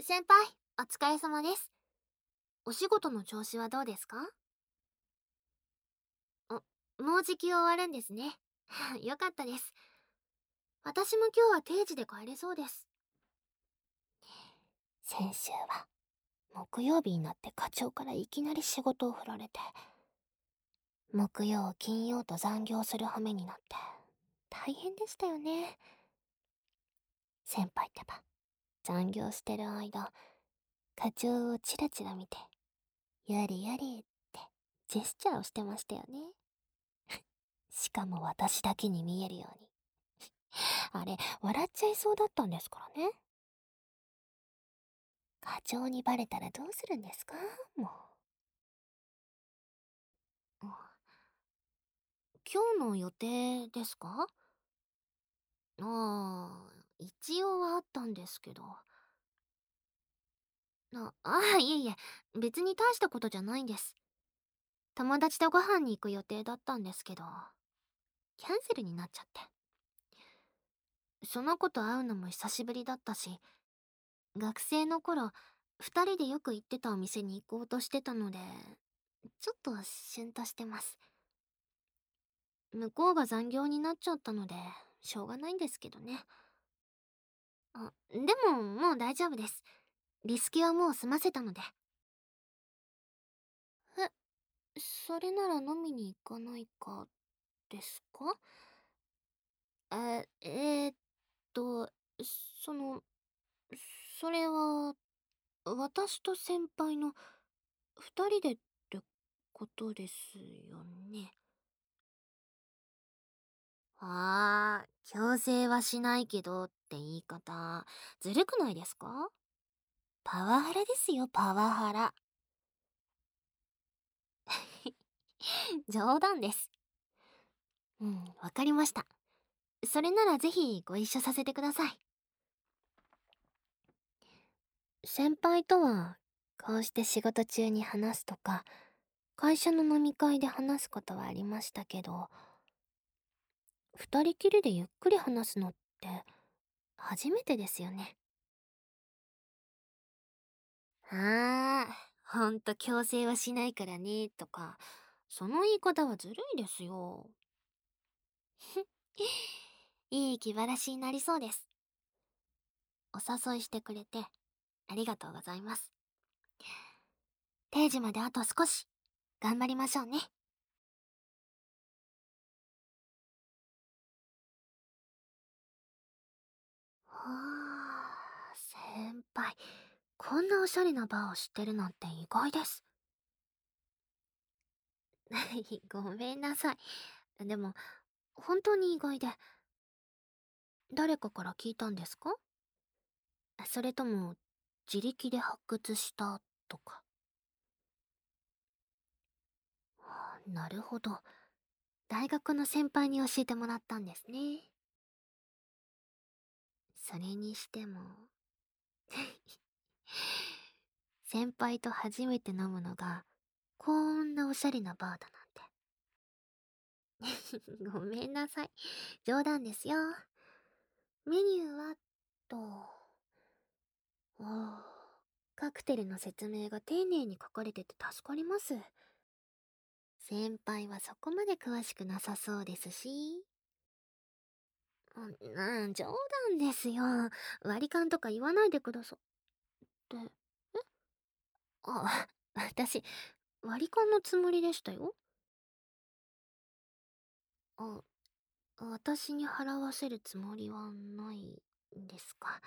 先輩、お疲れ様です。お仕事の調子はどうですか？もうじき終わるんですね。よかったです。私も今日は定時で帰れそうです。先週は、木曜日になって課長からいきなり仕事を振られて、木曜、金曜と残業する羽目になって、大変でしたよね。先輩ってば、残業してる間、課長をチラチラ見て、やれやれってジェスチャーをしてましたよね。しかも私だけに見えるように。あれ、笑っちゃいそうだったんですからね。課長にバレたらどうするんですか？もう。今日の予定ですか？一応はあったんですけど。いえいえ、別に大したことじゃないんです。友達とご飯に行く予定だったんですけど、キャンセルになっちゃって。その子と会うのも久しぶりだったし、学生の頃、二人でよく行ってたお店に行こうとしてたので、ちょっとシュンとしてます。向こうが残業になっちゃったので、しょうがないんですけどね。でももう大丈夫です。リスケはもう済ませたので。え、それなら飲みに行かないか、ですか？え、えーっと、その、それは、私と先輩の二人でってことですよね。強制はしないけどって言い方、ずるくないですか？パワハラですよ、パワハラ。冗談です。うん、わかりました。それならぜひご一緒させてください。先輩とは、こうして仕事中に話すとか、会社の飲み会で話すことはありましたけど、二人きりでゆっくり話すのって初めてですよね。ほんと強制はしないからね、とか、その言い方はずるいですよ。いい気晴らしになりそうです。お誘いしてくれて、ありがとうございます。定時まであと少し、頑張りましょうね。先輩、こんなおしゃれなバーを知ってるなんて意外です。ごめんなさい。でも、本当に意外で、誰かから聞いたんですか？それとも、自力で発掘したとか。なるほど。大学の先輩に教えてもらったんですね。それにしても、先輩と初めて飲むのが、こんなおしゃれなバーだなんて。ごめんなさい。冗談ですよ。メニューは、と、おーカクテルの説明が丁寧に書かれてて助かります。先輩はそこまで詳しくなさそうですし。冗談ですよ。割り勘とか言わないでくださって。私、割り勘のつもりでしたよ。あ、私に払わせるつもりはないんですか？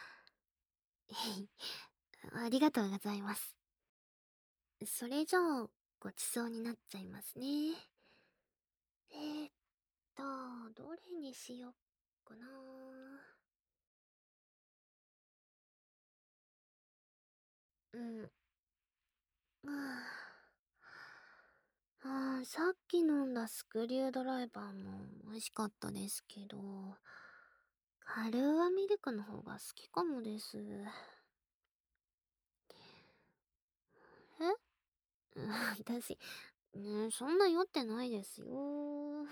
ありがとうございます。それじゃあ、ごちそうになっちゃいますね。えーっどれにしよっかな。うん。さっき飲んだスクリュードライバーも美味しかったですけど、カルーアミルクの方が好きかもです。え私、ね、そんな酔ってないですよ。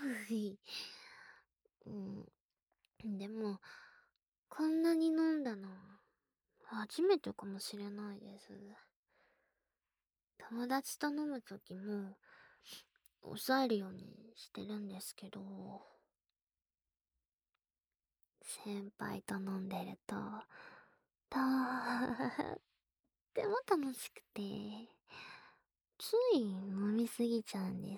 うん、でも、こんなに飲んだの、 初めてかもしれないです。友達と飲むときも、抑えるようにしてるんですけど、先輩と飲んでると、とっても楽しくて、つい飲みすぎちゃうんです。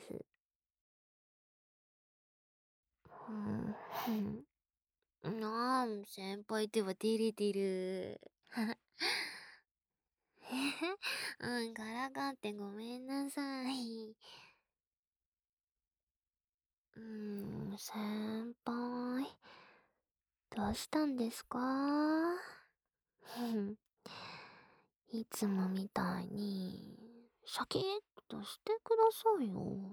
うん、先輩ってば照れてる。からかってごめんなさい。先輩、どうしたんですか？いつもみたいに、シャキッとしてくださいよ。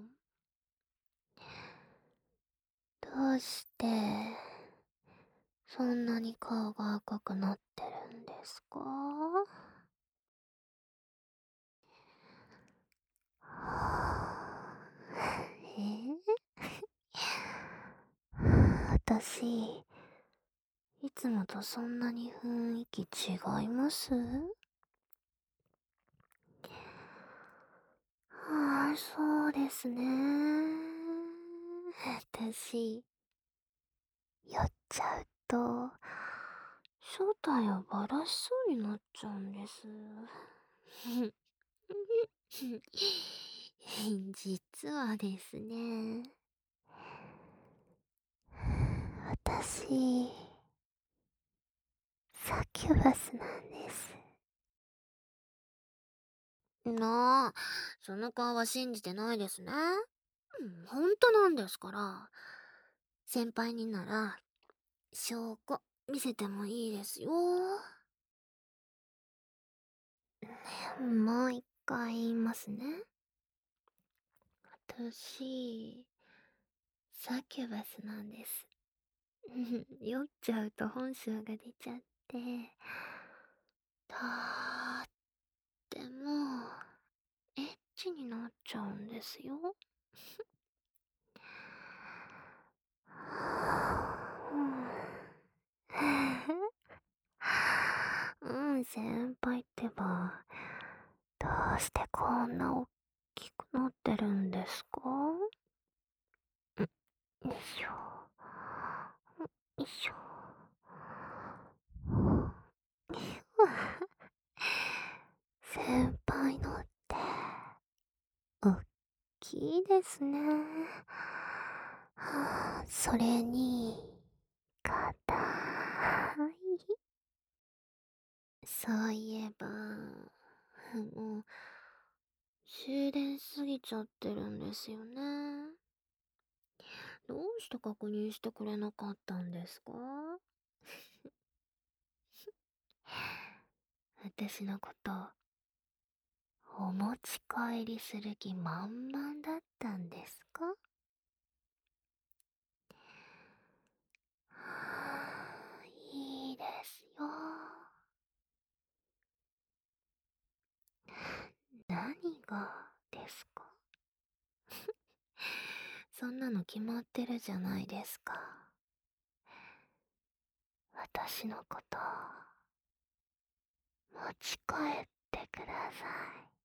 どうして、そんなに顔が赤くなってるんですか？私、いつもとそんなに雰囲気違います？そうですね。私、酔っちゃうと、正体をバラしそうになっちゃうんです。実はですね、私、サキュバスなんです。なあ、その顔は信じてないですね。本当なんですから。先輩になら、証拠見せてもいいですよ。もう一回言いますね。私、サキュバスなんです。酔っちゃうと本性が出ちゃって、とっても、エッチになっちゃうんですよ。先輩ってば、どうしてこんな大きくなってるんですか？よいしょ。よいしょ。先輩のっておっきいですね。それに硬い。そういえば、もう終電過ぎちゃってるんですよね。どうして確認してくれなかったんですか？私のことお持ち帰りする気満々だったんですか？いいですよ。何がですか？そんなの決まってるじゃないですか。私のこと持ち帰ってください。